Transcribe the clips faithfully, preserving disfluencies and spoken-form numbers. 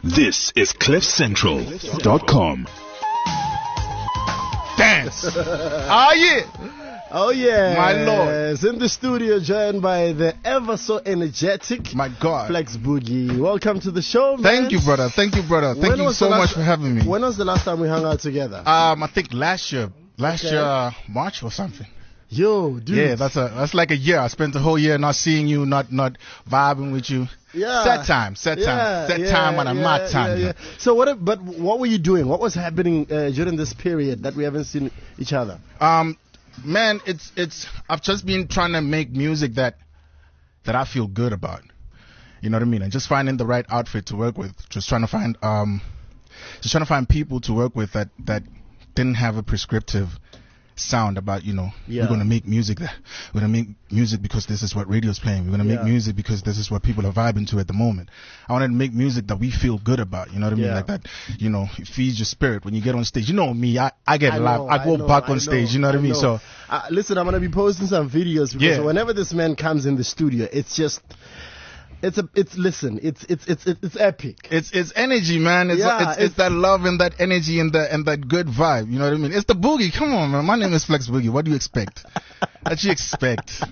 This is cliff central dot com. Dance. Ah, yeah. Oh, yeah. My lord. In the studio, joined by the ever so energetic My God. Flex Boogie. Welcome to the show, man. Thank you, brother. Thank you, brother. Thank When you was so the last- much for having me. When was the last time we hung out together? Um, I think last year. Last Okay. year, uh, March or something. Yo, dude. Yeah, that's a that's like a year. I spent the whole year not seeing you, not not vibing with you. Yeah. Set time, set time, Yeah, set yeah, time on a yeah, mad time. yeah, yeah. So what? But what were you doing? What was happening uh, during this period that we haven't seen each other? Um, man, it's it's. I've just been trying to make music that that I feel good about. You know what I mean? And just finding the right outfit to work with. Just trying to find um, just trying to find people to work with that that didn't have a prescriptive sound about, you know, Yeah. we're going to make music that we're going to make music because this is what radio's playing. We're going to make Yeah. music because this is what people are vibing to at the moment. I wanted to make music that we feel good about. You know what I mean? Yeah. Like that, you know, it feeds your spirit when you get on stage. You know me, I, I get I live. know, I go know, back on I stage. know, You know what I, mean? know. So uh, listen, I'm gonna be posting some videos because Yeah. whenever this man comes in the studio, it's just, it's a, it's listen, it's it's it's it's, it's epic. it's it's energy, man. It's, Yeah, it's, it's it's- that love and that energy and that and that good vibe. You know what I mean? It's the boogie. Come on, man. My name is Flex Boogie. What do you expect? What you expect?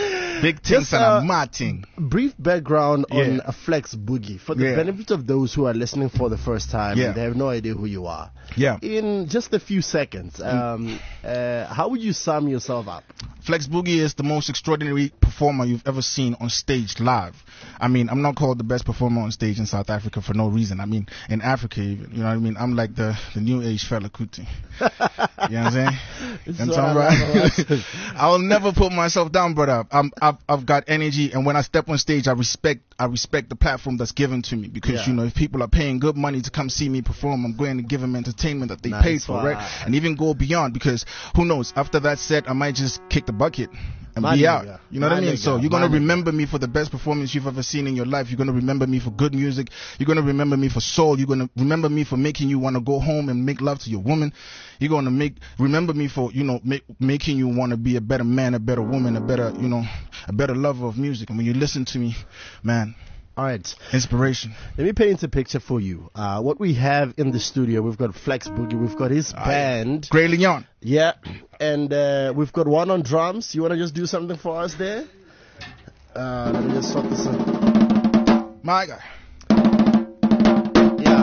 Big things Just, and uh, a mad thing. Brief background on Yeah. a Flex Boogie for the Yeah. benefit of those who are listening for the first time. Yeah. And they have no idea who you are. Yeah. In just a few seconds, um, uh, how would you sum yourself up? Flex Boogie is the most extraordinary performer you've ever seen on stage live. I mean, I'm not called the best performer on stage in South Africa for no reason. I mean, in Africa even, you know what I mean? I'm like the, the new age Fela Kuti. You know what I'm saying? This I'm is talking what I about- love about it. I will never put myself down, brother. I'm, I've, I've got energy, and when I step on stage, I respect, I respect the platform that's given to me because, Yeah. you know, if people are paying good money to come see me perform, I'm going to give them entertainment that they Nice paid for, one. right? And even go beyond because who knows? After that set, I might just kick the bucket and My be nigga. out. You know what My I mean? nigga. So you're My gonna nigga. remember me for the best performance you've ever seen in your life. You're gonna remember me for good music. You're gonna remember me for soul. You're gonna remember me for making you want to go home and make love to your woman. You're gonna make remember me for, you know, make, making you want to be a better man, a better woman, a better, you know, a better lover of music. And when you listen to me, man, All right. inspiration. Let me paint a picture for you. Uh, what we have in the studio, we've got Flex Boogie, we've got his band, Gray Leon. yeah, and uh, we've got one on drums. You want to just do something for us there? Uh, let me just sort this out. My guy. Yeah,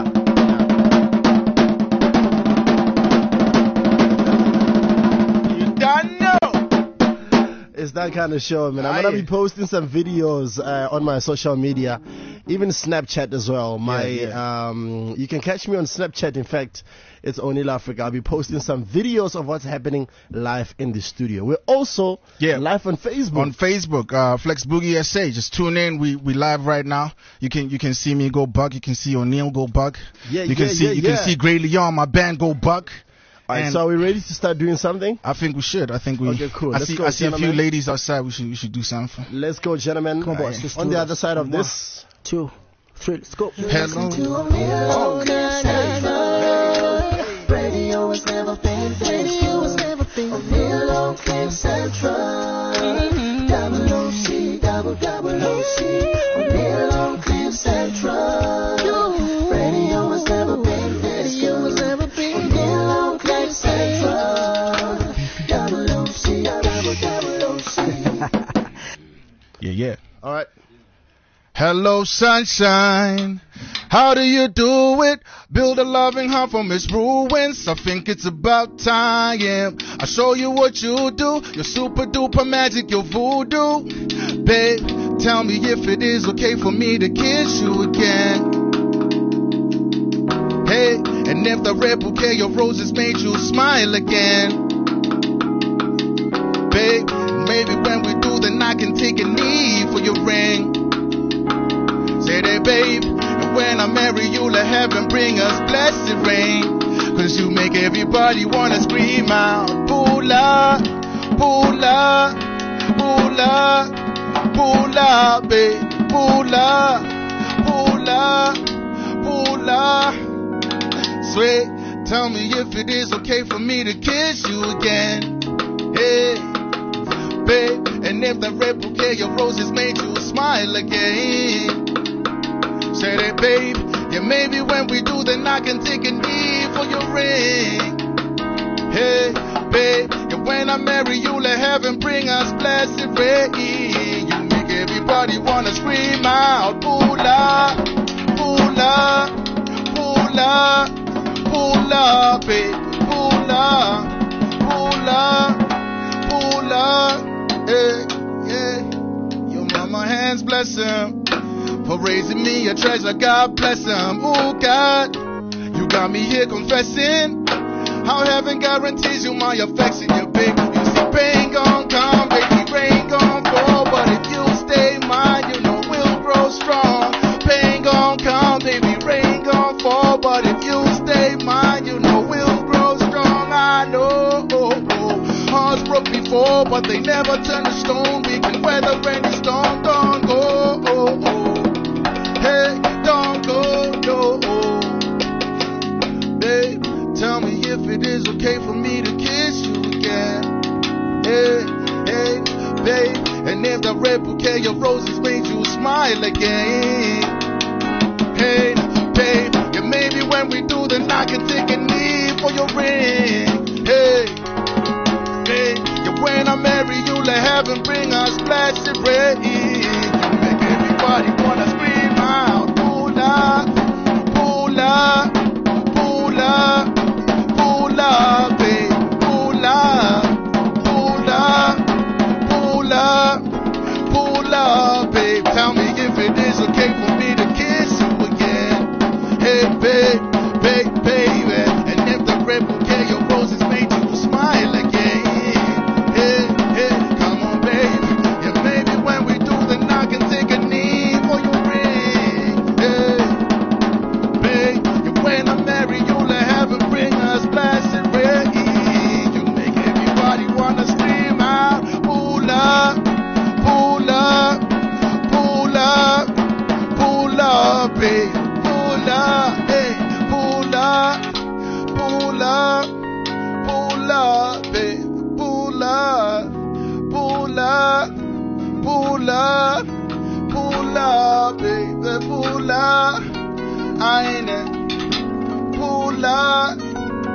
You done know. it's that kind of show, man. I'm Aye. gonna be posting some videos uh, on my social media, even Snapchat as well. My, Yeah, yeah. um, you can catch me on Snapchat. In fact, it's Only Africa. I'll be posting some videos of what's happening live in the studio. We're also Yeah. live on Facebook. On Facebook, uh, Flex Boogie S A. Just tune in. We we live right now. You can you can see me go buck. You can see O'Neal go buck. Yeah, you can yeah, see yeah, you yeah. can see Gray Leon, my band, go buck. All right, And so are we ready to start doing something? I think we should. I think we. Okay, cool. I Let's see go, I see a few gentlemen. ladies outside. We should we should do something. Let's go, gentlemen. Come on, boys, let's On do the this. other side of One, this. Two, three, let's go. Hello. Radio has never been Radio has never been O'Neal on Cliff Central. Double O C, double double O C. O'Neal on Cliff Central. Radio has never been Radio has never been O'Neal on Cliff Central. Double O C, double double O C. Yeah, yeah. All right. Hello, sunshine. How do you do it? Build a loving heart from its ruins. I think it's about time. I'll show you what you do. Your super duper magic, your voodoo. Babe, tell me if it is okay for me to kiss you again. Hey, and if the red bouquet of roses made you smile again. Babe, maybe when we do, then I can take a knee for your ring. Say that, babe, and when I marry you, let heaven bring us blessed rain. Cause you make everybody wanna scream out, Pula, Pula, Pula, Pula, babe, Pula, Pula, Pula. Sweet, tell me if it is okay for me to kiss you again. Hey, babe, and if the red bouquet of roses made you smile again. Say that, babe, yeah, maybe when we do, then I can take a knee for your ring. Hey, babe, and when I marry you, let heaven bring us blessed rain. You make everybody wanna scream out, Pula, Pula, Pula, Pula, babe, Pula, Pula, Pula, hey, yeah. Your mama hands bless him for raising me a treasure, God bless him. Oh God, you got me here confessing how heaven guarantees you my affection, yeah, baby. You see pain gon' come, baby, rain gon' fall, but if you stay mine, you know we'll grow strong. Pain gon' come, baby, rain gon' fall, but if you stay mine, you know we'll grow strong. I know, oh, oh. Hearts broke before, but they never turn to stone. We can weather any storm, don't go, oh, oh. Hey, don't go, no, oh. Babe, tell me if it is okay for me to kiss you again. Hey, hey, babe, and if the red bouquet of roses made you smile again. Hey, babe, yeah, maybe when we do, then I can take a knee for your ring. Hey, babe, yeah, when I marry you, let heaven bring us blessed rain. You make everybody wanna scream out, Pula, Pula, Pula, Pula, babe, Pula, Pula, Pula, Pula, babe. Tell me if it is okay for me to kiss you again. Hey, babe, babe, baby, and if the red bouquet of roses made you smile again. Hey, hey, come on, baby. Yeah, maybe when we do, then I can take a knee for your ring. Hey, babe, and when I marry you, let heaven bring us blessed rain. You make everybody wanna scream out, Pula, Pula, Pula, Pula, babe, Pula, hey, Pula, Pula, Pula, babe, Pula, Pula, Pula, Pula, baby, Pula, eine, Pula,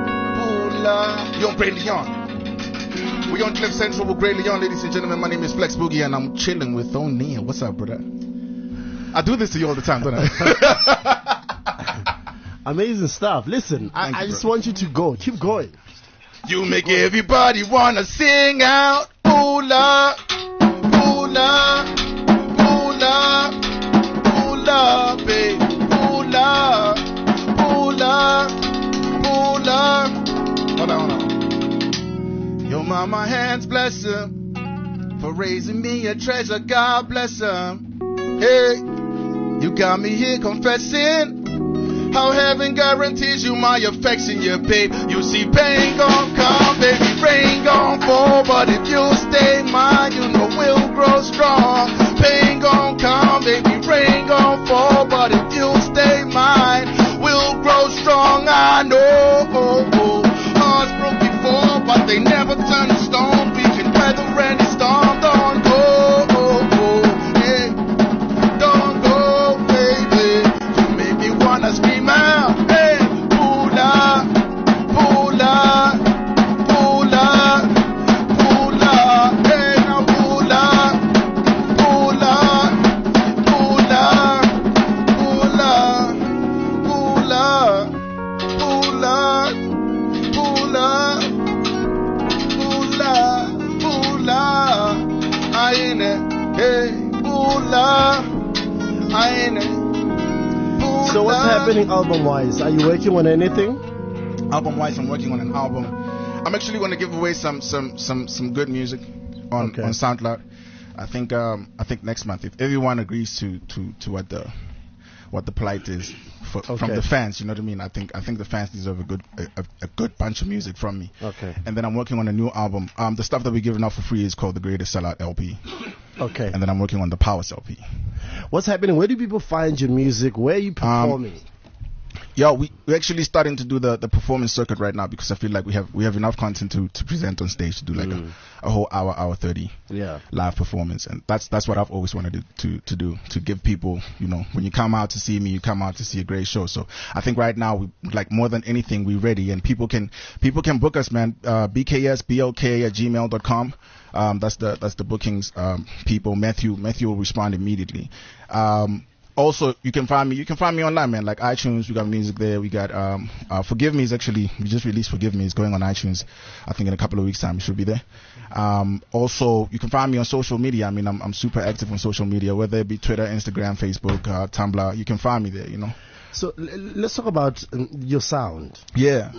Pula. Yo, Bray Leon. We on Cliff Central with Bray Leon, ladies and gentlemen. My name is Flex Boogie, and I'm chilling with O'Neal. What's up, brother? I do this to you all the time, don't I? Amazing stuff. Listen, I, Thank I you, just bro. want you to go. Keep going. You make everybody wanna sing out, Pula, Pula, Pula, Pula, babe, Pula, Pula, Pula. Hold on, hold on. Your mama hands bless him for raising me a treasure, God bless him. Hey, you got me here confessing how heaven guarantees you my affection, yeah, babe. You see pain gon' come, baby, rain gon' fall, but if you stay mine, you know we'll grow strong. Pain gon' come, baby, rain gon' fall, but if you stay mine, we'll grow strong. I know, oh, oh. Hearts broke before, but they never turn to stone. We can weather any storm, don't go, oh, oh, hey, don't go, baby. You make me wanna scream out, hey, Pula, Pula, Pula, Pula, hey, now Pula, Pula, Pula, Pula, Pula, Pula, Pula, Pula, Pula, eine, hey, Pula, eine. So what's happening album-wise? Are you working on anything? Album-wise, I'm working on an album. I'm actually going to give away some some some some good music on Okay. on SoundCloud. I think um I think next month, if everyone agrees to to to what the what the plight is for, from Okay. the fans, you know what I mean. I think I think the fans deserve a good a, a, a good bunch of music from me. Okay. And then I'm working on a new album. Um, the stuff that we're giving out for free is called the Greatest Sellout L P. Okay. And then I'm working on the Powers L P. What's happening? Where do people find your music? Where are you performing? Yeah, we we're actually starting to do the, the performance circuit right now because I feel like we have we have enough content to, to present on stage to do like Mm. a, a whole hour, hour thirty Yeah. live performance, and that's that's what I've always wanted to, to to do, to give people, you know, when you come out to see me, you come out to see a great show. So I think right now, we like more than anything, we're ready, and people can people can book us, man. Uh, B K S B L K at gmail dot com. Um, that's the that's the bookings um, people. Matthew Matthew will respond immediately. Um, Also, you can find me. You can find me online, man. Like iTunes, we got music there. We got um, uh, Forgive Me is actually we just released Forgive Me. It's going on iTunes. I think in a couple of weeks' time it should be there. Um, also, you can find me on social media. I mean, I'm I'm super active on social media, whether it be Twitter, Instagram, Facebook, uh, Tumblr. You can find me there. You know. So l- l- let's talk about um, your sound. Yeah.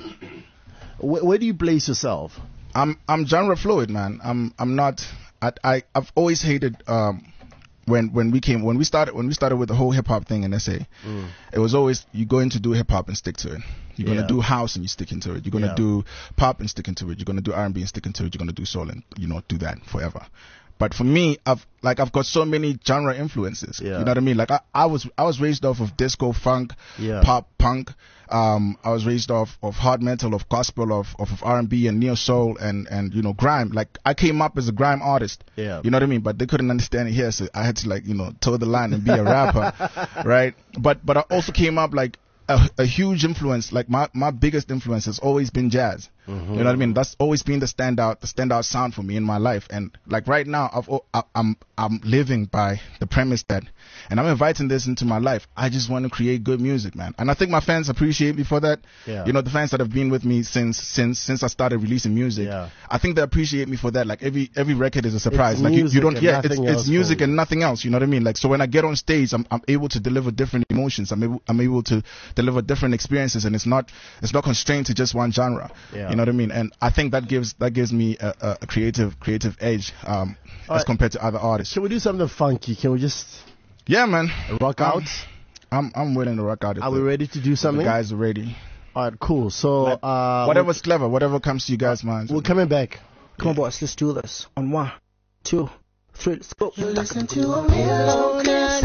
Wh- where do you place yourself? I'm I'm genre fluid, man. I'm I'm not. I I I've always hated um. When when we came when we started when we started with the whole hip hop thing in S A, Mm. it was always you're going to do hip hop and stick to it. You're Yeah. gonna do house and you stick into it. You're gonna Yeah. do pop and stick into it. You're gonna do R and B and stick into it. You're gonna do soul and you know do that forever. But for me, I've like I've got so many genre influences. Yeah. You know what I mean? Like I, I was I was raised off of disco, funk, Yeah. pop, punk. Um, I was raised off of hard metal, of gospel, of of, of R and B and neo soul and and you know grime. Like I came up as a grime artist. Yeah. You know what I mean? But they couldn't understand it here, so I had to like you know toe the line and be a rapper, right? But but I also came up like a, a huge influence. Like my my biggest influence has always been jazz. Mm-hmm. You know what I mean? That's always been the standout, the standout sound for me in my life. And like right now, I've, al- I- I'm, I'm living by the premise that, and I'm inviting this into my life. I just want to create good music, man. And I think my fans appreciate me for that. Yeah. You know, the fans that have been with me since, since, since I started releasing music. Yeah. I think they appreciate me for that. Like every, every record is a surprise. It's like you, you music don't, and yeah, it's, nothing it's else music for you. and nothing else. You know what I mean? Like, so when I get on stage, I'm, I'm able to deliver different emotions. I'm able, I'm able to deliver different experiences, and it's not, it's not constrained to just one genre. Yeah. You know what I mean? And I think that gives that gives me a, a, a creative creative edge um, as Alright. compared to other artists. Can we do something funky? Can we just Yeah, man. rock Um, out? I'm I'm willing to rock out. if Are we the- ready to do if something? The guys are ready. All right, cool. So Like, uh, Whatever's clever, whatever comes to you guys' minds. we're, we're coming back. Come on, boys, let's do this. On one, two, three, let's go. You listen to a real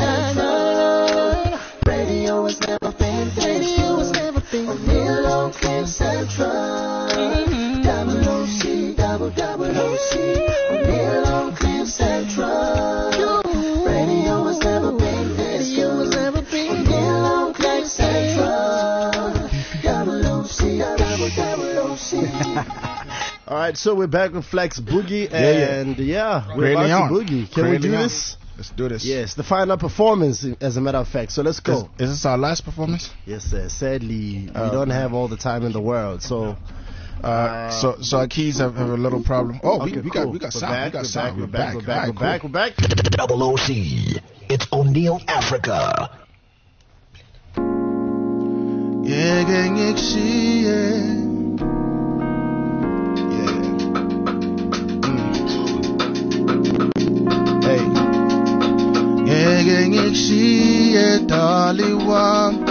Central. Radio has never been this. Radio has never been. A real on Cliff Central. Double O C, double double O C. A real on Cliff Central. Radio has never been this. Radio has never been. A real on Cliff Central. Double O C, double double O C. All right, so we're back with Flex Boogie, Yeah, yeah. and yeah, we're Ray about Leon. to boogie. Can Ray we do Leon. this? Let's do this. Yes, the final performance, as a matter of fact. So let's Is, go. is this our last performance? Yes, sir. Sadly, we Oh, don't man. have all the time in the world, so. Uh, so so our keys have, have a little problem. Oh, Okay, we, we cool. got we got We're sound. back, we got we're sound. back, we're back, we're back, Alright, we're back, cool. we're back. Double O C. It's O'Neill Africa. Yeah, gang, yeah, she, yeah. Yeah. Mm. Hey. Yeah, gang, yeah, she, yeah, Dolly Wam.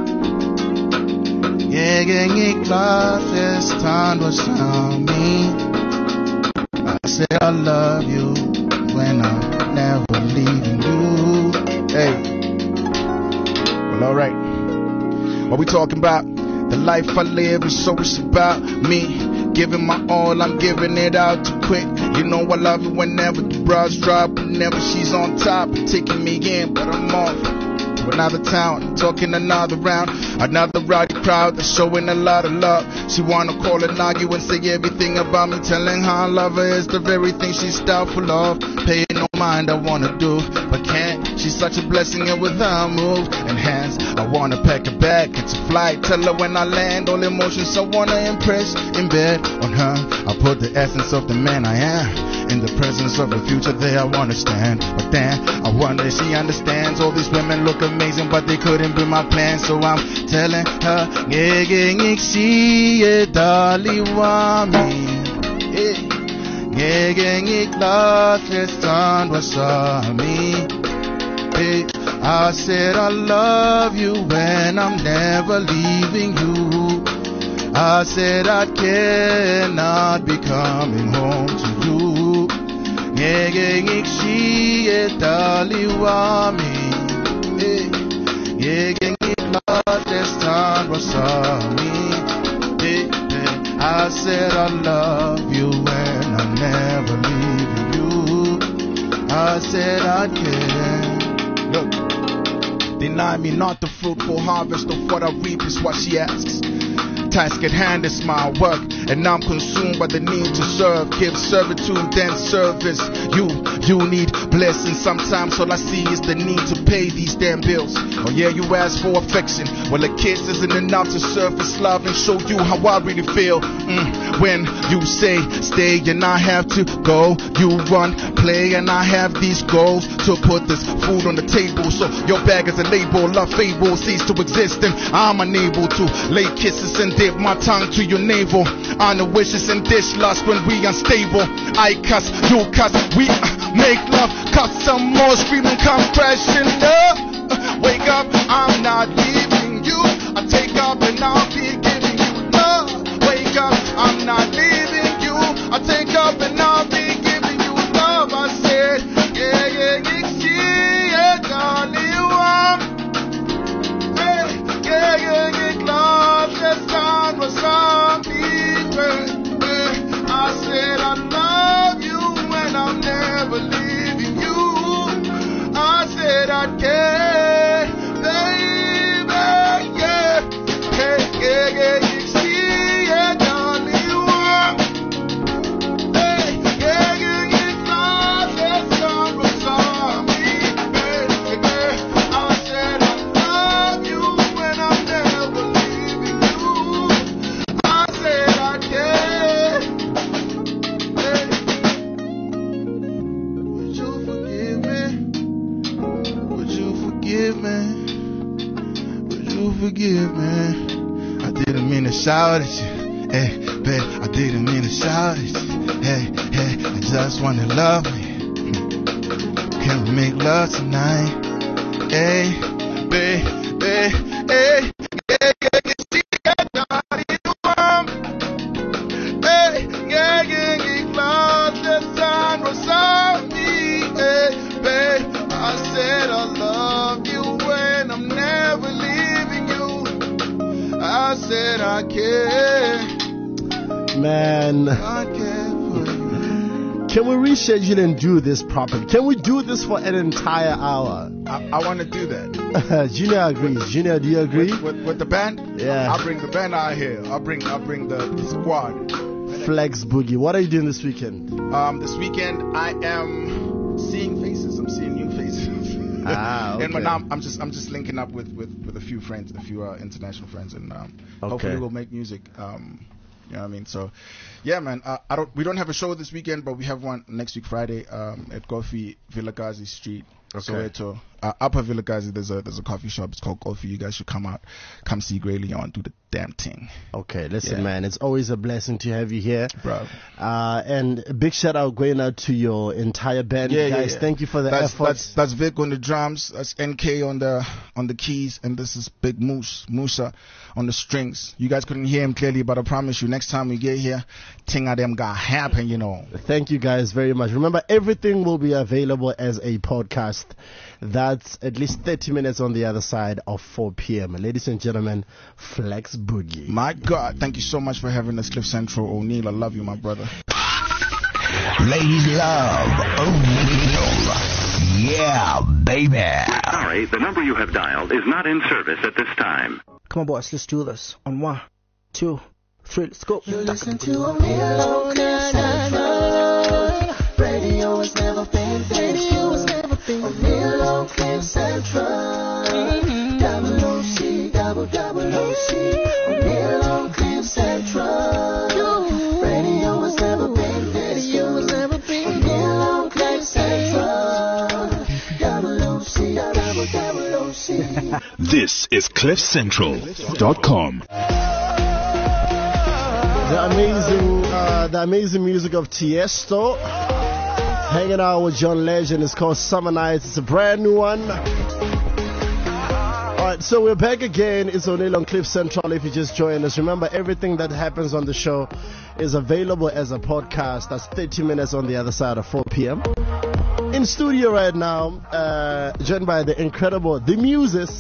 Yeah, gang, yeah, classes, time was on me. I said I love you when I'm never leaving you. Hey. Well, alright. What we talking about? The life I live is so it's about me. Giving my all, I'm giving it out too quick. You know I love it whenever the bras drop, whenever she's on top, taking me in, but I'm off to another town, talking another round, another rowdy crowd that's showing a lot of love. She wanna call and argue and say everything about me, telling her I love her is the very thing she's doubtful of. Paying no mind, I wanna do, but can't. She's such a blessing, and with her moves and hands, I wanna pack her back. It's a flight, tell her when I land, all emotions I wanna impress. In bed on her, I put the essence of the man I am. In the presence of the future, there I wanna stand. But then I wonder if she understands. All these women look amazing, but they couldn't be my plan. So I'm telling her, yeah, yeah, yeah, she, yeah, Dolly, want me. Yeah, yeah, yeah, lost this time was on me. Hey, I said I love you when I'm never leaving you. I said I cannot be coming home to you. Yeah, yeah, yeah, she, yeah, Dolly, want me. Yeah, yeah, yeah, yeah, God this time was on me. Hey, hey. I said I love you and I'm never leaving you. I said I care. Look, deny me not the fruitful harvest of what I reap is what she asks. Task at hand is my work, and I'm consumed by the need to serve. Give servitude, then service. You, you need blessing. Sometimes all I see is the need to pay these damn bills. Oh yeah, you ask for affection. Well, a kiss isn't enough to surface love and show you how I really feel. Mm. When you say stay and I have to go, you run, play, and I have these goals to put this food on the table. So your bag is a label, love fable cease to exist, and I'm unable to lay kisses and dip my tongue to your navel. Honor wishes and dish lust when we unstable. I cuss, you cuss, we uh, make love. Cuss some more, screaming, come crashing up. Uh, wake up, I'm not leaving you. I take up and I'll be giving you love. Wake up, I'm not leaving you. I take up and I'll be giving you love. I said, yeah, yeah, yeah, yeah, darling, you are. Hey, yeah, yeah, yeah, love, this time was on me. I said I love you and I'm never leaving you. I said I care, baby, yeah. Hey, yeah, yeah, you see, yeah, darling, you are. Hey, yeah, yeah, yeah, love, this time was on me. Hey, yeah, I said I love you and I'm never leaving you. I said I care. Hey. Would you forgive me? Would you forgive me? Would you forgive me? I didn't mean to shout at you. Hey, babe, I didn't mean to shout at you. Hey, hey, I just wanna love you. Can we make love tonight? Hey, babe, hey, hey, yeah, yeah, yeah, see, yeah, darling, you want. Hey, yeah, yeah, yeah, love, the sun was on me. Hey, babe, I said I love you and I'm never leaving you. I said I care, Man, I care for you. can we reschedule and do this properly? Can we do this for an entire hour? I, I want to do that. Junior agrees. Junior, do you agree? With, with, with the band? Yeah. I'll bring the band out here. I'll bring I'll bring the, the squad. Flex Boogie. What are you doing this weekend? Um, this weekend I am seeing faces. I'm seeing new faces. Ah, okay. And now I'm, I'm just I'm just linking up with, with, with a few friends, a few uh, international friends, and um, Okay. hopefully we'll make music. Um, you know what I mean? So, yeah, man. Uh, I don't. We don't have a show this weekend, but we have one next week Friday um, at Kofi Vilakazi Street, Okay. Soweto. Uh, Upper Vilakazi. There's a there's a coffee shop. It's called Kofi. You guys should come out, come see Grey Leon do the damn thing, Okay, listen, Yeah. man. It's always a blessing to have you here. bro. Uh, and a big shout out going out to your entire band, Yeah, yeah, guys. yeah. Thank you for the That's, effort. that's that's Vic on the drums. That's N K on the on the keys, and this is Big Moose Musa on the strings. You guys couldn't hear him clearly, but I promise you, next time we get here, thing of them got happen, you know. Thank you guys very much. Remember, everything will be available as a podcast. That's at least thirty minutes on the other side of four p.m. Ladies and gentlemen, Flex Boogie. My God, thank you so much for having us, Cliff Central. O'Neal, I love you, my brother. Ladies love O'Neal. Yeah, baby. Sorry, the number you have dialed is not in service at this time. Come on, boys, let's do this. On one, two, three, let's go. You listen to O'Neal on Cliff Central. Radio has never been this good. O'Neal on Cliff Central. Double O C, double double O C. O'Neal on Cliff Central. Radio has never been this good. O'Neal on Cliff Central. Double O C, double double O C. This is cliff central dot com. The amazing, uh, the amazing music of Tiesto. Hanging out with John Legend. It's called Summer Nights. It's a brand new one. Alright, so we're back again. It's O'Neal on Cliff Central. If you just joined us, remember everything that happens on the show is available as a podcast. That's thirty minutes on the other side of four p.m. In studio right now, uh, joined by the incredible The Muses.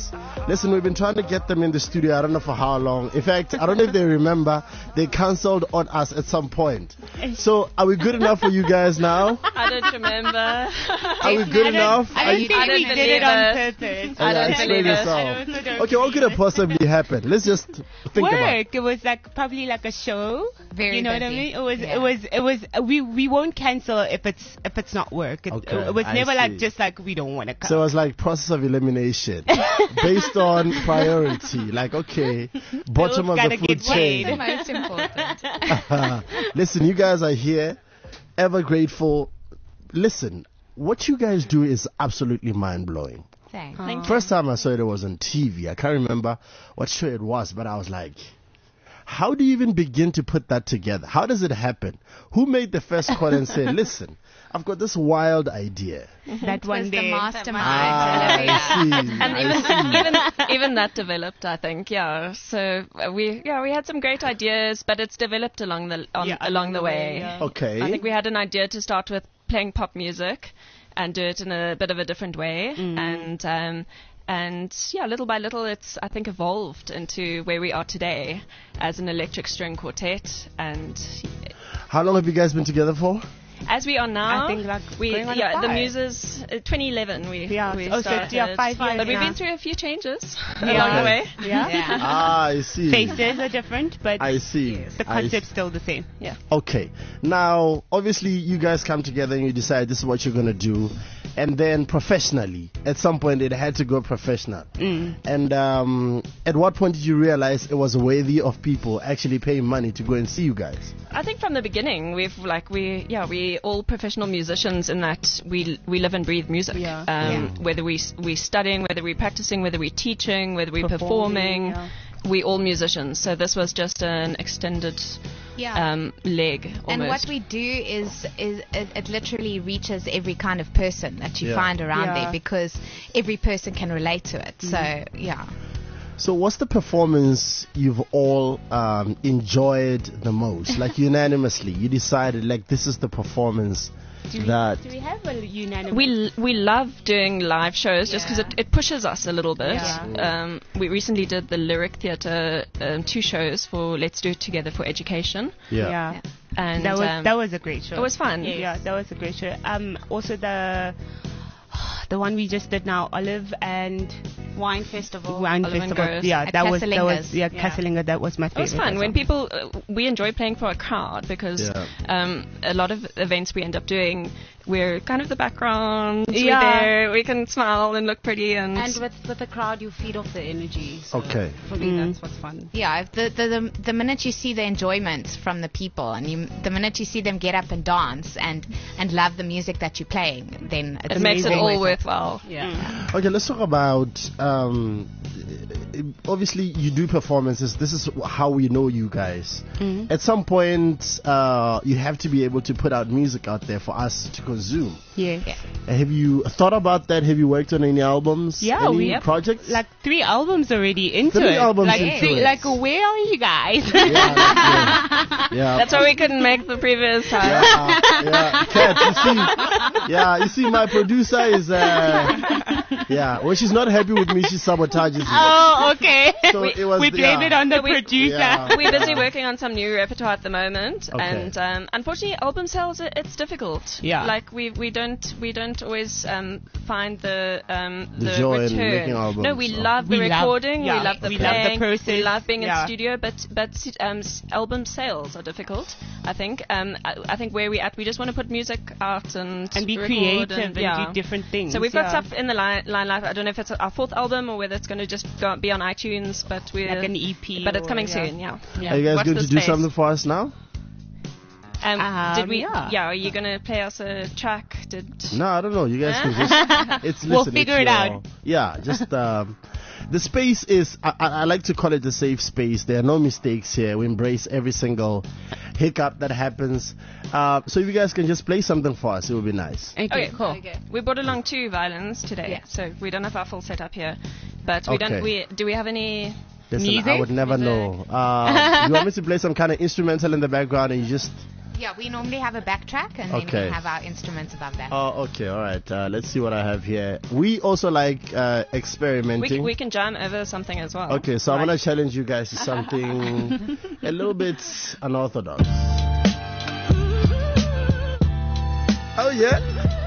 Listen, we've been trying to get them in the studio. I don't know for how long. In fact, I don't know if they remember. They cancelled on us at some point. So, are we good enough for you guys now? I don't remember. Are we good enough? I Are don't you- think I don't we did believe it on it. purpose. Oh, yeah, I don't explain believe it. yourself. I also don't Okay, what could have possibly happened? Let's just think about it. Work. It was like probably like a show. Very you know what I busy. mean? It was. Yeah. It was. It was. uh, We we won't cancel if it's if it's not work. It, Okay, it was I never see. like just like we don't want to come. So it was like process of elimination based on priority. Like, okay, bottom of the gotta food get paid. chain. Most important. Listen, you guys are here, ever grateful. Listen, what you guys do is absolutely mind blowing. Thanks. First time I saw it, it was on T V. I can't remember what show it was, but I was like, how do you even begin to put that together? How does it happen? Who made the first call and said, listen, I've got this wild idea? that one was the day. mastermind. Ah, I see. And I even, see. even even that developed, I think, yeah. So uh, we yeah we had some great ideas, but it's developed along the on, Yeah, along the way. yeah. Okay. I think we had an idea to start with playing pop music and do it in a bit of a different way, and um, and yeah, little by little, it's I think evolved into where we are today as an electric string quartet, and How long have you guys been together for? as we are now, I think, like, we going on yeah the five. Muses uh, twenty eleven we Yeah, we oh, so started, yeah, five years but we've now. been through a few changes Yeah. along the way. Yeah. Ah, I see. Faces are different, but I see. the I concept's still the same. Yeah. Okay. Now, obviously, you guys come together and you decide this is what you're going to do. And then professionally, at some point, it had to go professional. Mm. And um, at what point did you realize it was worthy of people actually paying money to go and see you guys? I think from the beginning we've like we yeah we all professional musicians in that we we live and breathe music. Yeah. Um, Yeah. Whether we we studying, whether we practicing, whether we teaching, whether we Performing, performing, yeah. we all musicians. So this was just an extended Yeah. um, leg almost. And what we do is, is it, it literally reaches every kind of person that you Yeah. find around Yeah. there, because every person can relate to it. So, yeah. So, what's the performance you've all um, enjoyed the most? Like, unanimously, you decided, like, this is the performance Do we, that. do we have a unanimous? we we love doing live shows just because Yeah. it, it pushes us a little bit. Yeah. Um, we recently did the Lyric Theatre um, two shows for Let's Do It Together for Education, Yeah. Yeah. and That was um, that was a great show. it was fun. Yeah, yeah, that was a great show. Um, also the the one we just did now, Olive and Wine Festival. Wine Olive and Festival. Gross. Yeah, At that was that was Casselinger's. yeah, Yeah. Casselinga. That was my It favorite. was fun as when well. people uh, we enjoy playing for a crowd because Yeah. um, a lot of events we end up doing we're kind of the background. Yeah. We're there. We can smile and look pretty and, And with, with the crowd, you feed off the energy. So Okay. For me, Mm. that's what's fun. Yeah, the, the the the minute you see the enjoyment from the people, and you, the minute you see them get up and dance and and love the music that you're playing, then it's it makes it amazing. all worthwhile. Yeah. Okay, let's talk about. Um, obviously, you do performances. This is how we know you guys. Mhm. At some point, uh, you have to be able to put out music out there for us to consume. Yeah. Have you thought about that? Have you worked on any albums? Yeah, any we have projects. like three albums already into Three it. albums like, into three, it. like where are you guys? yeah, yeah, yeah. That's why we couldn't make the previous time. Yeah, yeah, Kat, you see, yeah, you see, my producer is, uh, yeah, when she's not happy with me, she sabotages me. Oh, okay. So we, it was- we blame yeah. it on the So we- producer. Yeah. We're busy working on some new repertoire at the moment, Okay. and um, unfortunately, album sales it, it's difficult. Yeah. like we we don't we don't always um, find the um, The the, joy in return. making albums, no, we so. love the We love- recording, yeah, we love the we love the playing, process, we love being yeah. in studio, but but um, s- album sales are difficult. I think um, I, I think where we at, we just want to put music out and and be record creative and, and, yeah. do different things. So we've got yeah. stuff in the line, line life. I don't know if it's our fourth album or whether it's going to just go, be on iTunes, but we're like an E P. but it's or- coming yeah. soon. Yeah. Are you guys Watch going the to do space. something for us now? Um, Um, did we? yeah. Are you gonna play us a track? Did No, I don't know. You guys can just. It's We'll listen, figure it's it your- out. Yeah, just um, the space is. I, I I like to call it a safe space. There are no mistakes here. We embrace every single hiccup that happens. Uh, so if you guys can just play something for us, it would be nice. Okay, Okay, cool. we brought along two violins today, Yeah. so we don't have our full setup here. But we Okay. don't. We do we have any? Listen, I Music? would never know. Uh, you want me to play some kind of instrumental in the background and you just Yeah, we normally have a backtrack and then Okay. we have our instruments above that. Oh, okay, all right. Uh, let's see what I have here. We also like uh, We, experimenting. we can jam over something as well. Okay, so I'm gonna challenge you guys to something a little bit unorthodox. Oh yeah.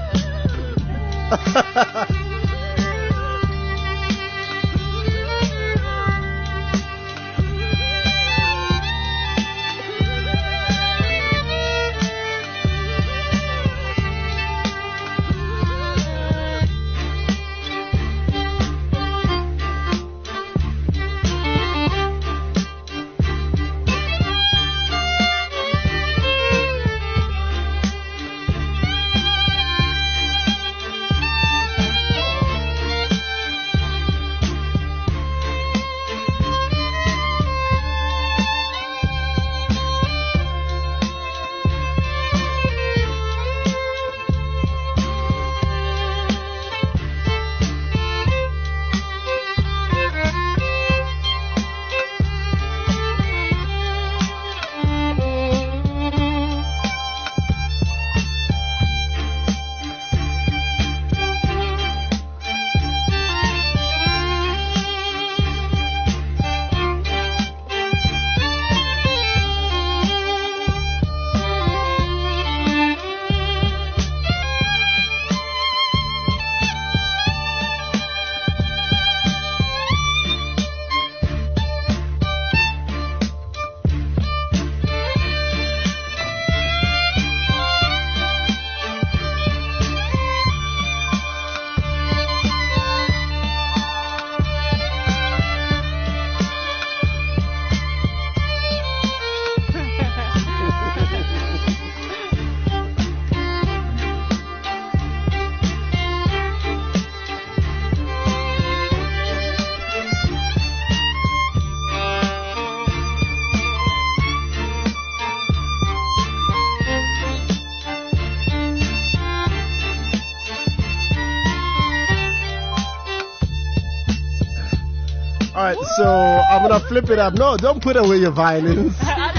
All right, so I'm gonna flip it up. No, don't put away your violins.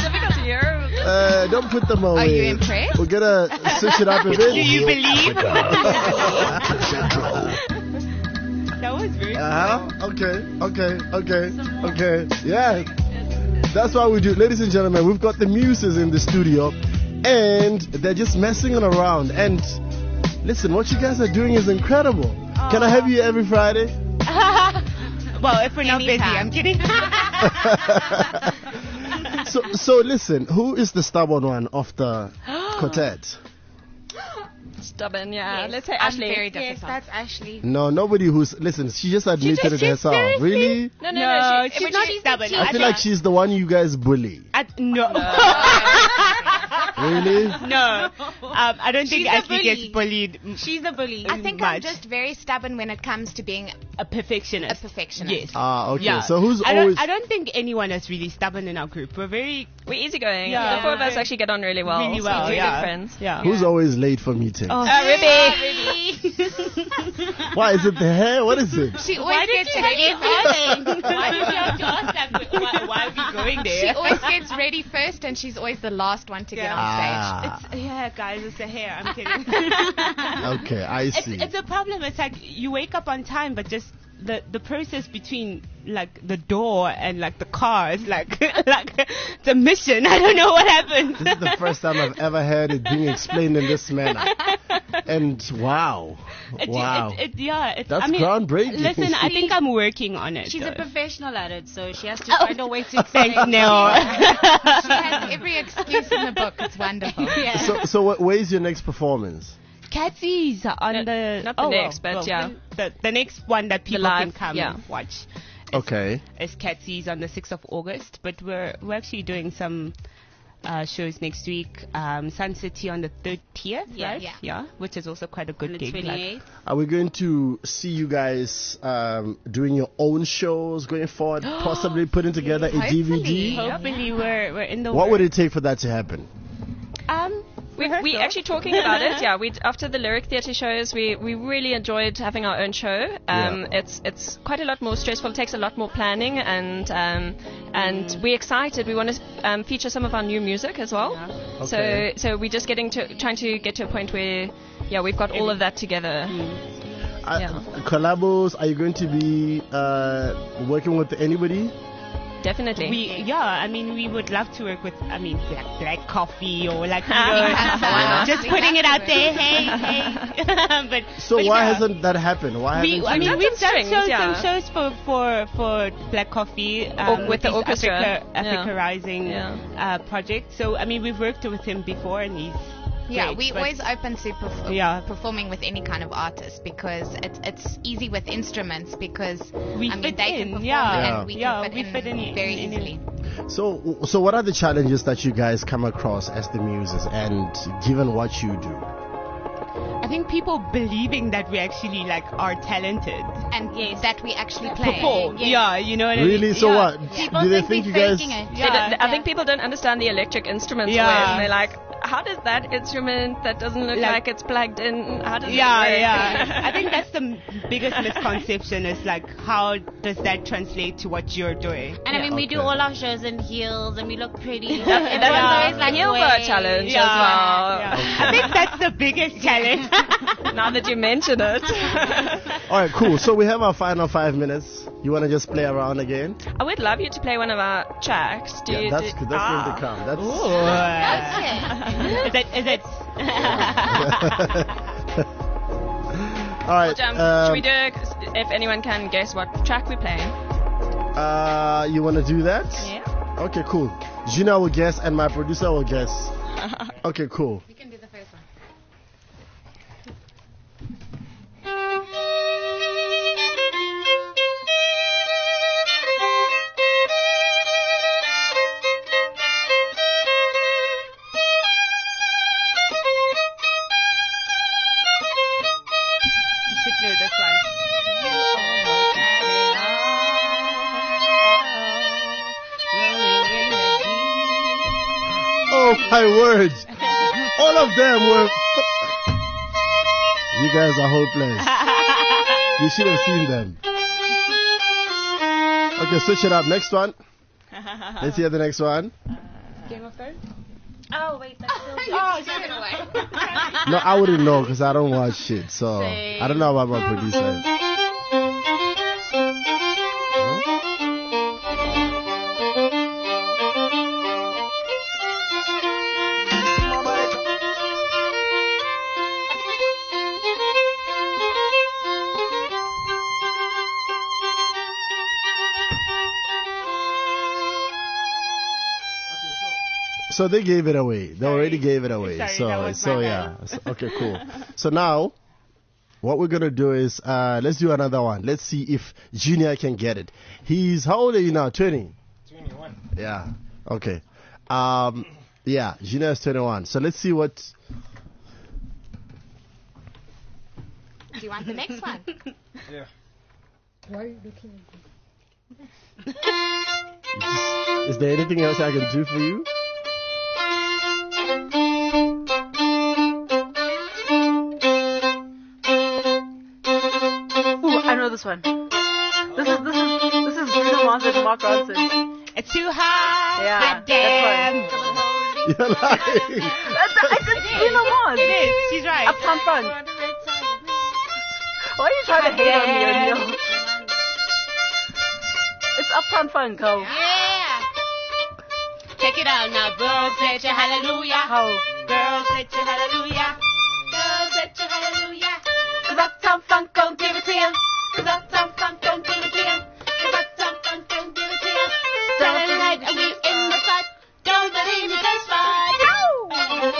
Uh, don't put them away. Are you impressed? We're gonna switch it up a bit. Do you believe? That was very Uh huh. Okay. Okay. Okay. Okay. Yeah. That's what we do, ladies and gentlemen. We've got the muses in the studio, and they're just messing around. And listen, what you guys are doing is incredible. Can I have you every Friday? Well, if we're not busy, I'm kidding. So, so listen. Who is the stubborn one of the quartet? Stubborn, yeah. Yes, Let's say I'm Ashley. very Yes, difficult. that's Ashley. No, nobody who's listen. She just admitted just- it she's herself. seriously- Really? No, no, No, no. she, she's but not she's stubborn. I feel like she's the one you guys bully. I, no. Really? No. Um, I don't think She's a Ashley bully. gets bullied. m- She's the bully. I think I'm much. just very stubborn when it comes to being A perfectionist. a perfectionist. Yes. Ah, okay. Yeah. So who's I always? don't, I don't think anyone is really stubborn in our group. We're very We're easygoing. Yeah. The four of us actually get on really well. really So well. we're Yeah. good friends. Yeah. Who's always late for meetings? Oh, Uh, Ribby. Why is it the hair? What is it? She Why always did gets you ready. have to Why did you have to ask that? Why, why are we going there? She always gets ready first, and she's always the last one to get Yeah. on stage. Ah, It's, yeah, guys, it's the hair. I'm kidding. okay, I it's, see. it's a problem. It's like you wake up on time, but just the the process between like the door and like the car is like like it's a mission. I don't know what happened. This is the first time I've ever heard it being explained in this manner. And wow, It- wow. It, it, yeah, it's, That's I mean, groundbreaking. Listen, I think I'm working on it. She's though. a professional at it, so she has to Oh. find a way to Thanks, explain. Neil. She has every excuse in the book. It's wonderful. Yeah. So, so what, where's your next performance? Catsies on No, the not the oh, next, well, but well, yeah. the the next one that people live, can come yeah. and watch. Okay. Is Catsies on the sixth of August, but we're we're actually doing some uh, shows next week. Um, Sun City on the thirtieth, Yeah. right? Yeah. Yeah, which is also quite a good On the gig. like- twenty-eighth. Are we going to see you guys um, doing your own shows going forward? Possibly putting together a D V D? Hopefully. Hopefully, we're we're in the. What work. would it take for that to happen? Um, we we actually talking about it. Yeah, we after the lyric theatre shows, we, we really enjoyed having our own show. Um, Yeah. it's it's quite a lot more stressful. It takes a lot more planning, and um, and we're excited. We want to um, feature some of our new music as well. Okay. So so we're just getting to trying to get to a point where yeah we've got all of that together. Uh, Yeah. Collabos, are you going to be uh, working with anybody? Definitely. We, yeah, I mean, we would love to work with, I mean, like Black Coffee or like, you know, Yeah. just putting it out there, hey, hey. but So but why yeah. hasn't that happened? Why We, haven't I you? mean, we've done strings, shows, yeah. some shows for, for, for Black Coffee um, Or with the his orchestra. Africa, Yeah. Africa Rising Yeah. uh, project. So, I mean, we've worked with him before and he's Yeah, great, we but- always open to perf- Yeah. performing with any kind of artist because it's it's easy with instruments because We I mean fit they in, can perform yeah. and we Yeah, can fit we in fit in very in- in- easily. So, so what are the challenges that you guys come across as the muses, and given what you do? I think people believing that we actually like are talented. And that we actually play. Perform. Yeah, you know what I mean? Really? So Yeah. what? People Do they think think you we're guys? faking it. They don't- I think people don't understand the electric instruments. Yeah. well. They're like, how does that instrument that doesn't look Like- like, it's plugged in? How does Yeah, it work? yeah. I think that's the m- biggest misconception is like, how does that translate to what you're doing? And I mean, we do Okay. all our shows in heels and we look pretty. That- Everyone's that's always like, heel "Wait." bar challenge as well. Yeah. I think that's the biggest challenge. Now that you mention it. All right, cool. So we have our final five minutes. You want to just play around again? I would love you to play one of our tracks. Do Yeah, you? that's do, that's ah. going to come. That's. is it? Is it? All right. Um, um, should we do it? If anyone can guess what track we're playing. Uh, you want to do that? Yeah. Okay, cool. Gina will guess, and my producer will guess. Okay, cool. We can do the first one. You should know this one. Oh my word! All of them were. You guys are hopeless. You should have seen them. Okay, switch it up. Next one. Let's hear the next one. Game of Thrones? Oh, wait, that's still Oh, give it away. No, I wouldn't know because I don't watch shit. So I don't know about my producer. So they gave it away. They already gave it away. Sorry, so that was so my yeah. So- okay, cool. So now, what we're gonna do is uh, let's do another one. Let's see if Junior can get it. He's how old are you now? Twenty. twenty-one. Yeah. Okay. Um. Yeah. Junior is twenty-one. So let's see what. Do you want the next one? Yeah. Why are you looking Is there anything else I can do for you? Ooh, I know this one. This is this is this is Bruno Mars and Mark Ronson. It's too high. Yeah, but damn. that's You're lying. That's, it's, it's Bruno Mars. It is. She's right. Uptown Funk. Why are you trying to hate on me, O'Neill? It's Uptown Funk, oh. Yeah. Check it out now, girls. Let your hallelujah. How? Girls, let your hallelujah. Girls, let your hallelujah. Cause Uptown Funk gon' give it to you. Cause Uptown Funk gon' give it to you. Cause Uptown Funk gon' give it to you. Saturday night and we in the spot. Don't believe me, just fight.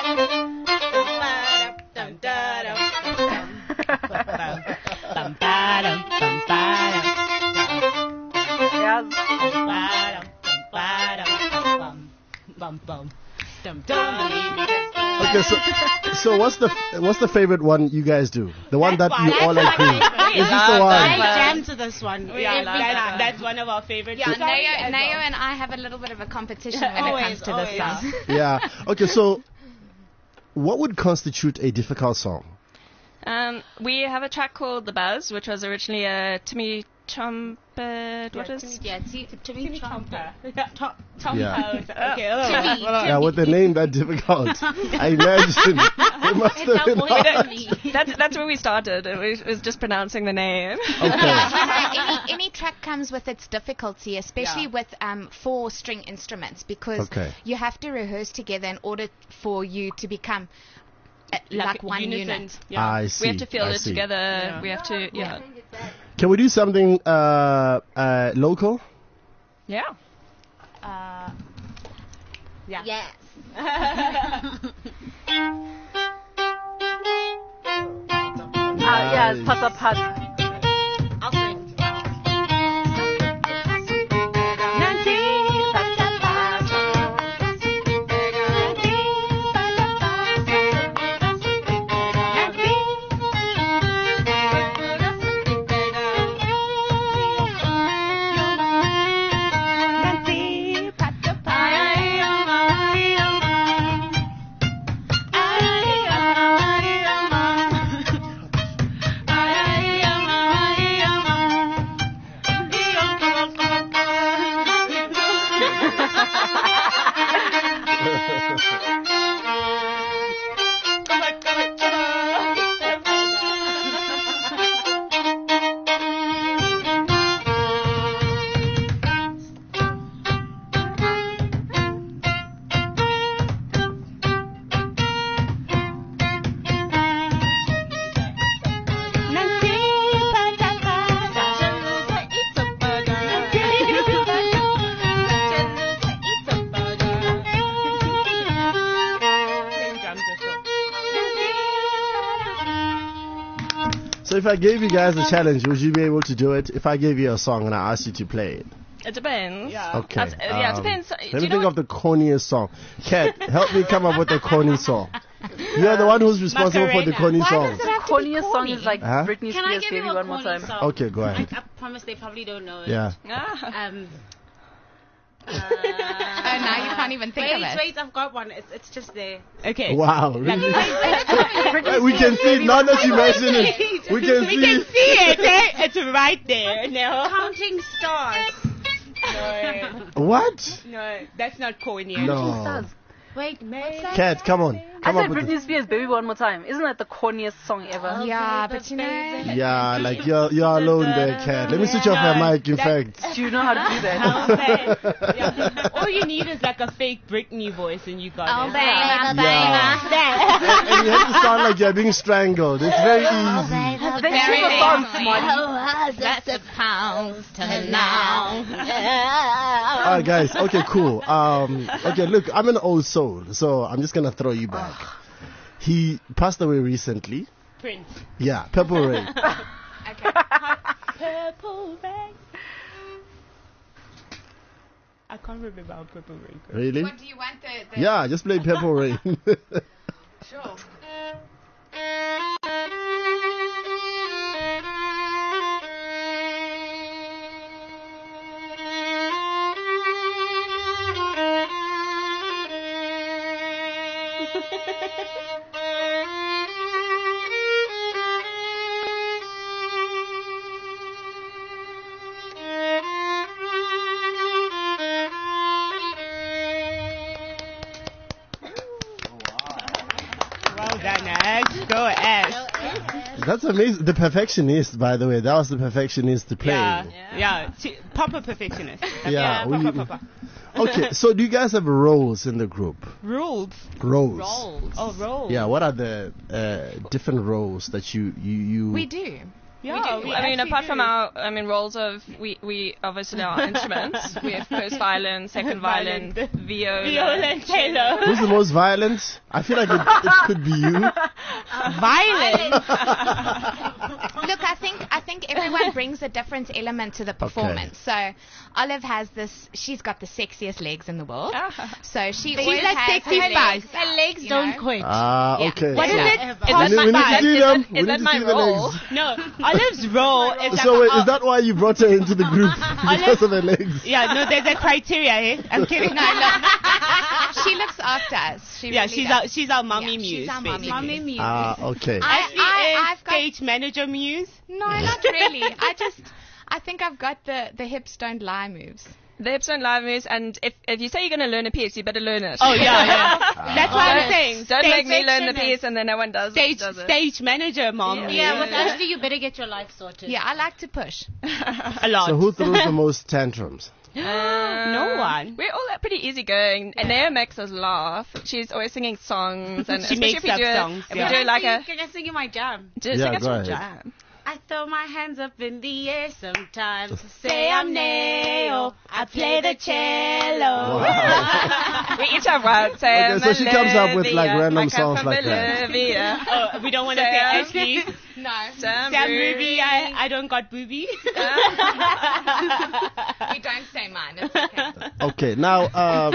Okay, so so what's the what's the favorite one you guys do? The one that you all agree. Is this the one? I jam to this one. Yeah, love that's, that. that's one of our favorites. Yeah, Sorry, Nayo, as Nayo well. and I have a little bit of a competition when Always, it comes to this always. song. Yeah. Okay, so what would constitute a difficult song? Um, we have a track called The Buzz, which was originally a Timmy Trumpet. What is? Yeah, Timmy, Timmy Trumper. Yeah. Okay, all right. Yeah, with the name that difficult, I imagine it must have been hard. That's that's where we started. It was, it was just pronouncing the name. any, any track comes with its difficulty, especially Yeah. with um, four string instruments, because Okay. you have to rehearse together in order for you to become uh, like, Like one unison. unit. Yeah. I We see. have to feel I it see. together. Yeah. We have to, yeah. Can we do something uh, uh, local? Yeah. Uh, yeah. Yes. Ah, yeah, it's Pata Pat. I'll sing. So if I gave you guys a challenge, would you be able to do it? If I gave you a song and I asked you to play it? It depends. Yeah. Okay. That's, uh, yeah, it um, depends. Let Do me you think know of the corniest song. Kat, help me come up with a corny song. You're the one who's responsible for the corny songs. The corniest song is like Huh? Britney Can I Spears, give you Baby a One More corny Time. song? Okay, go ahead. I, I promise they probably don't know it. Yeah. Um. Oh, now you can't even think wait, of it. Wait, I've got one. It's, it's just there. Okay. Wow, Like, really? wait, Right, we can see it now that you mention it. We can we see can it. see it. Eh? It's right there. No. Counting stars. No. What? No, that's not corny. No. Wait, May. Kat, come on. I Come said up with Britney Spears, Baby One More Time. Isn't that the corniest song ever? Yeah, but you know. it. Yeah, like you're, you're alone there, Kat. Let me switch off my mic, in fact. Do you know how to do that? Yeah. All you need is like a fake Britney voice and you got Oh, it. baby, Yeah. And you have to sound like you're being strangled. It's very easy. They Very sing a song, easy. Smart. That's a pound to now. Alright, guys. Okay, cool. Um, okay, look, I'm an old soul, so I'm just gonna throw you back. He passed away recently. Prince. Yeah, Purple Rain. Purple rain. I can't remember how Purple Rain goes. Really? What do you want the? the Yeah, just play Purple Rain. Sure. Well done, Ash. Go, Ash. That's amazing. The Perfectionist, by the way. That was the Perfectionist to play. Yeah, yeah. T- proper perfectionist. Yeah, we- proper, proper. Okay, so do you guys have roles in the group? Rules. Roles. Oh, roles. Yeah, what are the uh, different roles that you you, you We do. Yeah, we do. we I mean, actually apart do. from our, I mean, roles of we we obviously our instruments. We have first violin, second violin, viola, Viola, cello. Who's the most violent? I feel like it, it could be you. Violent. Look, I think I think everyone brings a different element to the performance. So Olive has this. She's got the sexiest legs in the world. So she She's always like has sexy her spice. legs, Her legs you don't know. quench. Ah, Yeah. okay. What is it? We Is need, that we my- need to is see that- them. is We that need to my see the role? legs. No, Olive's role is So like wait, a, is that why you brought her into the group? Because of her legs? Yeah, no, there's a criteria. Eh? I'm kidding. No, look, she looks after us. She yeah, really she's does. our she's our mommy Yeah, muse. she's our mommy basically. muse. Ah, okay. I- Ashley I- is I've got- stage manager muse. No, not really. I just, I think I've got the, the hips don't lie moves. The hips don't lie moves, and if if you say you're going to learn a piece, you better learn it. Oh yeah, yeah. That's what I'm Don't- saying. Don't Stage make me learn the section piece and then no one does, Stage does it. stage manager, mom. Yeah. Yeah, with Ashley, you better get your life sorted. Yeah, I like to push. A lot. So who throws the most tantrums? No one. We're all pretty easygoing. And Naya makes us laugh. She's always singing songs, and She especially makes if we up do, a- songs, if yeah. we do like a Can I sing you my jam? just Yeah, sing us go your ahead. jam. I throw my hands up in the air sometimes. Say I'm Neo. I play the cello. We each have one. Say Okay, so she comes up with, like, Bolivia, random I come songs from like that. Bolivia. Oh, we don't want to say Sam. Ashley. No. Sam, Sam Ruby, I, I don't got booby. You don't say mine. It's okay. Okay, now, um,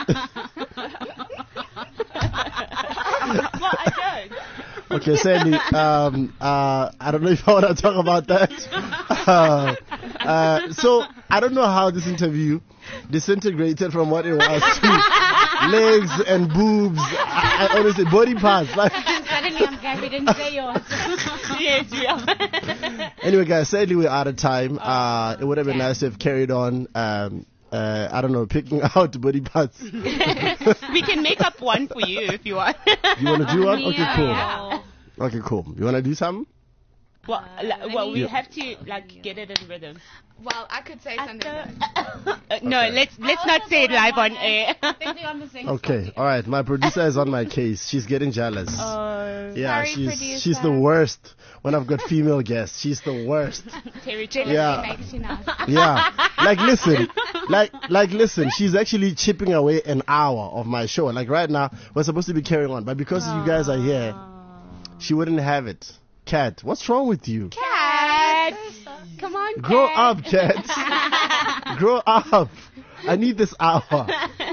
Well, I don't. okay, Sandy, um, uh, I don't know if I want to talk about that. Uh, uh, so, I don't know how this interview disintegrated from what it was to legs and boobs. I, I honestly, body parts. Like, Suddenly I'm glad we didn't say yours. Yes, we are. anyway, guys, sadly we're out of time. Uh, it would have been nice to have carried on. Um, uh, I don't know, picking out body parts. We can make up one for you if you want. You want to do one? Okay, cool. Yeah. Okay, cool. You want to do something? Well, la- well, we Yeah. have to like get it in rhythm. Well, I could say something. Uh, no, let's let's not say it live on air. I think they're on the same Okay, all right. My producer is on my case. She's getting jealous. Uh, yeah, Sorry, she's producer. she's the worst. When I've got female guests, she's the worst. Jealousy Yeah. makes you nice. Yeah, like listen, like like listen. She's actually chipping away an hour of my show. Like right now, we're supposed to be carrying on, but because you guys are here, she wouldn't have it. Cat, what's wrong with you? Cat. Come on, Grow Cat. up, Cat. Grow up. I need this hour.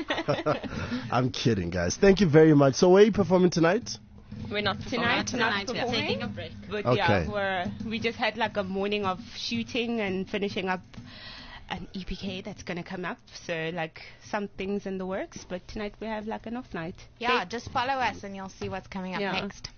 I'm kidding, guys. Thank you very much. So, where are you performing tonight? We're not Tonight, performing. not We're performing. taking a break. But Okay. yeah, we're, we just had like a morning of shooting and finishing up an E P K that's gonna come up. So like some things in the works. But tonight we have like an off night. Yeah, just follow us and you'll see what's coming up Yeah. next.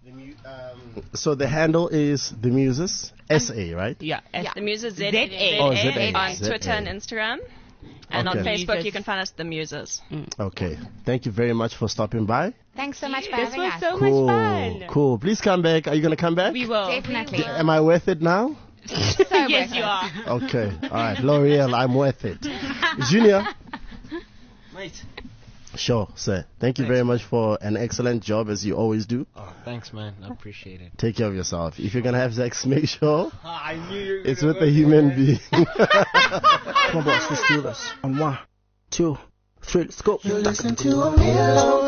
So the handle is the Muses S A, right? Yeah. Yeah. The Muses Z Z A A. Oh, Z A. on Z A. Twitter and Instagram. And on Okay. Facebook, Muses. you can find us The Muses. Okay. Thank you very much for stopping by. Thanks so much for This having was us. so Cool. much fun. Cool. Please come back. Are you gonna come back? We will. Definitely. Am I worth it now? So Yes, worth you it. are. Okay. All right. L'Oreal, I'm worth it. Junior. Mate. Sure, sir. Thank you very much for an excellent job as you always do. Oh, thanks, man. I appreciate it. Take care of yourself. If you're gonna have sex, make sure I knew you were it's gonna with a work human it, being. Come on, boss, let's do this. On one, two, three, let's go. You listen to O'Neill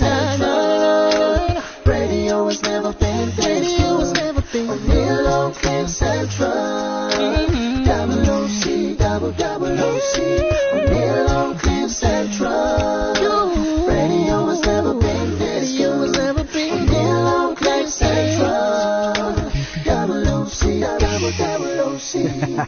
Central. Radio has never been this good. O'Neill on Cliff Central. Double O C, double double O C. O'Neill on Cliff Central. Radio has never been this good. O'Neill on Cliff Central. Double O C, double double O C.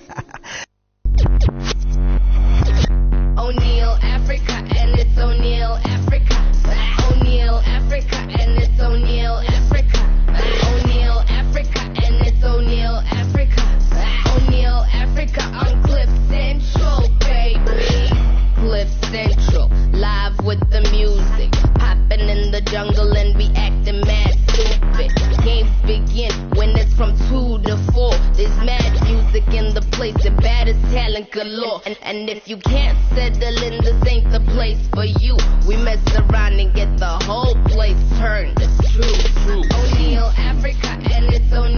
O'Neill, Africa, and it's O'Neill, Africa. O'Neill, Africa, and it's O'Neill, Africa. O'Neill, Africa, and it's O'Neill, Africa. O'Neill, Africa on Cliff Central, baby. Cliff Central, live with the music. Popping in the jungle and we acting mad stupid. Games begin when it's from two to four. There's mad music in the place, the baddest talent galore. And, and if you can't settle in, this ain't the place for you. We mess around and get the whole place turned. It's true, true. O'Neill, Africa, and it's O'Neill.